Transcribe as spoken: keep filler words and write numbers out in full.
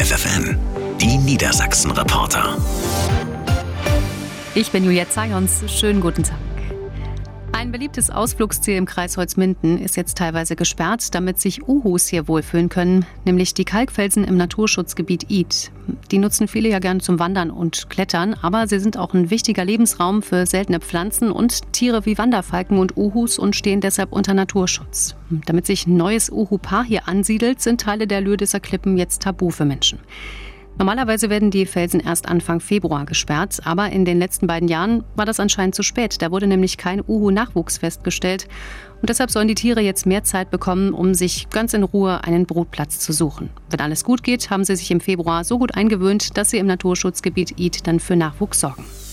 F F N, die Niedersachsen-Reporter. Ich bin Julia Zajons. Schönen guten Tag. Ein beliebtes Ausflugsziel im Kreis Holzminden ist jetzt teilweise gesperrt, damit sich Uhus hier wohlfühlen können, nämlich die Kalkfelsen im Naturschutzgebiet Id. Die nutzen viele ja gern zum Wandern und Klettern, aber sie sind auch ein wichtiger Lebensraum für seltene Pflanzen und Tiere wie Wanderfalken und Uhus und stehen deshalb unter Naturschutz. Damit sich ein neues Uhu-Paar hier ansiedelt, sind Teile der Lürdisser Klippen jetzt tabu für Menschen. Normalerweise werden die Felsen erst Anfang Februar gesperrt, aber in den letzten beiden Jahren war das anscheinend zu spät. Da wurde nämlich kein Uhu-Nachwuchs festgestellt. Und deshalb sollen die Tiere jetzt mehr Zeit bekommen, um sich ganz in Ruhe einen Brutplatz zu suchen. Wenn alles gut geht, haben sie sich im Februar so gut eingewöhnt, dass sie im Naturschutzgebiet Id dann für Nachwuchs sorgen.